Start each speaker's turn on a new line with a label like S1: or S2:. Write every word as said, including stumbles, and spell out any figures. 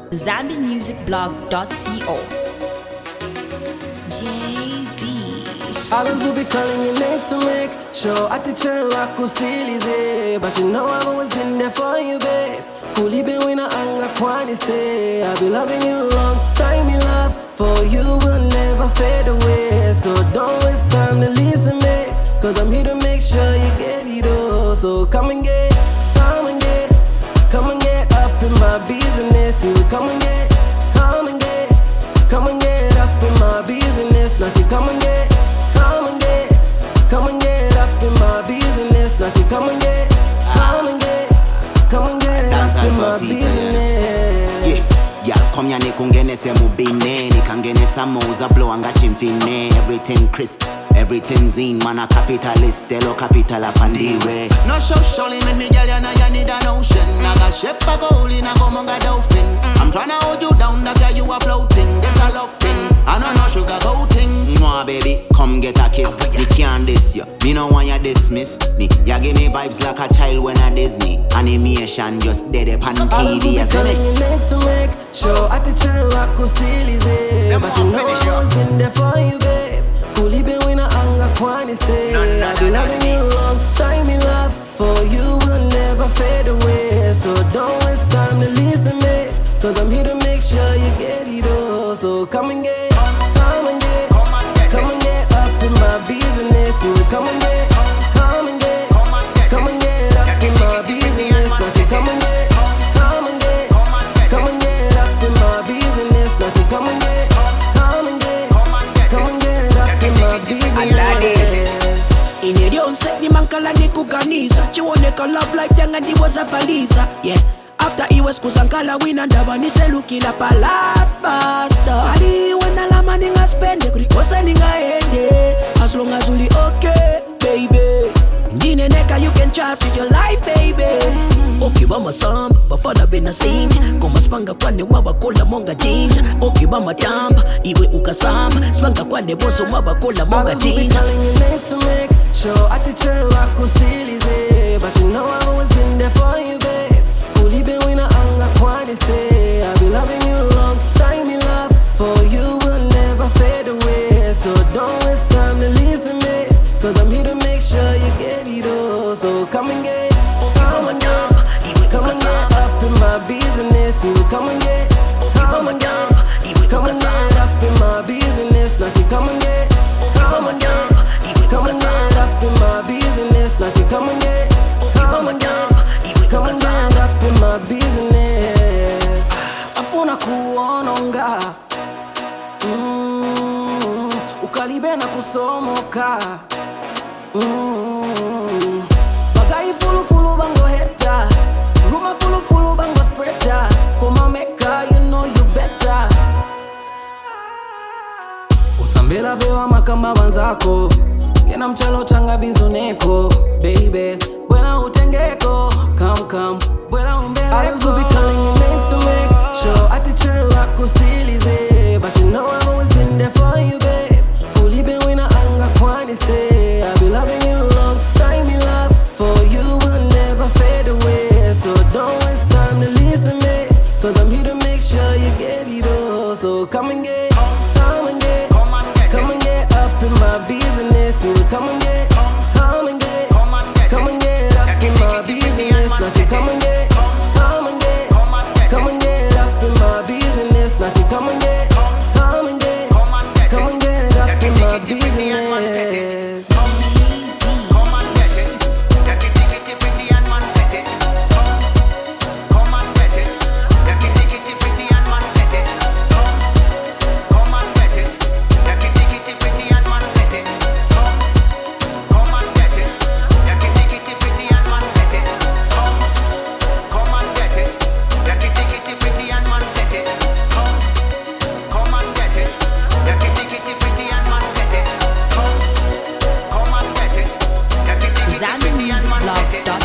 S1: Zambian Music Blog dot co. J B.
S2: Others will be calling your names to make sure I teach you rock kusilize. But you know I've always been there for you, babe. Kuli be wina anga kwani say I've been loving you long time, in love for you will never fade away. So don't waste time to listen me, cause I'm here to make sure you get it all. So come and get, come and get, come and get up in my business. You will come and get, come and get, come and get up in my business. Nothing come and get, come and get, come and get up in my business. Nothing come and get, come and get, come and get up in my business.
S3: Yeah, yeah, come ya nikungene se mubine, nikangene sa moza blow anga chimfine. Everything crisp, everything zine, man a capitalist, telo capital up on the way. No show showing me me girl, you know you need an ocean. Naga shape a goal in a go monga dolphin. I'm tryna hold you down, that girl you are floating. This a love thing, I know no sugar coating. Mwah baby, come get a kiss. Me can't diss you, me no want you dismiss me. Ya give me vibes like a child when a Disney animation just dead up on T V.
S2: Others will be calling your names to make sure I teach you rock kusilize. But you know I've always been there for you, babe. Kuli be wina anga kwani say I've been loving you long time, in love for you will never fade away. So don't waste time to listen me, cause I'm here to make sure you get it all. So come and get, come and get, come and get up in my business. You will come and get, come and get, come and get up in my business. Nothing come and get, come and get, come and get up in my business. Nothing come and get, come and get, come and get up in my business.
S4: Inerion set ni mankala ni kuganiza chiwoneka love life janga ndi was a valiza. Yeah, after he was kusankala wina ndaba ni selukila pa last basta. Ali wana lama ninga spende kurikosa ninga ende. As long as uli okay baby, ndine neka you can trust with your life baby. Okiba masamba bafana bena sinja koma spanga kwane wabakola monga jinja. Okiba matamba iwe ukasamba spanga kwane boso wabakola monga
S2: Others will be
S4: jinja.
S2: calling your names to make sure I teach you rock kusilize. But you know I've always been there for you, babe. Kuli be wina anga kwani say I've been loving you long time, in love for you will never fade away. So don't waste time to listen me, cause I'm here to make sure you get it all. So come and get, come and get, come and get up in my business. You will come and get, come and get, come and get up in my business. Nothing come and get, come and get, come and get up in my business. Nothing come and get, come and get, come and get up in my business. Afuna kuononga, mm, ukalibe na kusomoka, mm, bagai fulu fulu bango heta, ruma fulu fulu bango spreader. Koma meka, you know you better. Usambela vewa makamba wanzako, ngena mchalo changa vinzoneko. Baby, bwela utengeko, come come, bwela umbeleko. Others will be calling your names to make sure I teach you rock kusilize. But you know I've always been there for you, babe. Kuli be wina anga kwani say I've been loving you long time, in love for you will never fade away. So don't waste time to listen me, cause I'm here to make sure you get it all. So come and get, come and get, come and get up in my business. You will come and get, come and get, come and get up in my business. Nothing come and get, come and get, come and get up in my business. Nothing come and get, come and get, come and get up in my business.
S3: Come and get it, take it, take it, pretty and man get it. Come and get it, take it, take it, pretty and man get it. Come and get it, take it, take it, pretty and man get it. Come and get it, take it, take it, pretty and man get it. Come and get it, take it, take it, pretty and man get it. Come and get it, take it, take it, pretty and man get it. Come and get it, take it, take it,
S1: Zambian
S3: pretty and
S1: Music
S3: man
S1: Blog
S3: get it.